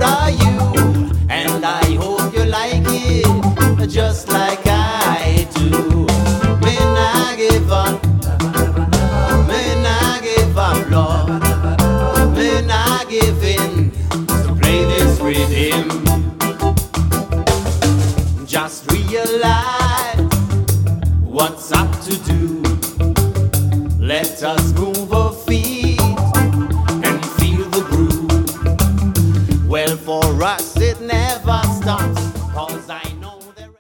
proud of you, and I hope you like it just like I do. Me nah give up, me nah give up, Lord. Me nah give in to play this rhythm. Just realize what's up to do. Let us move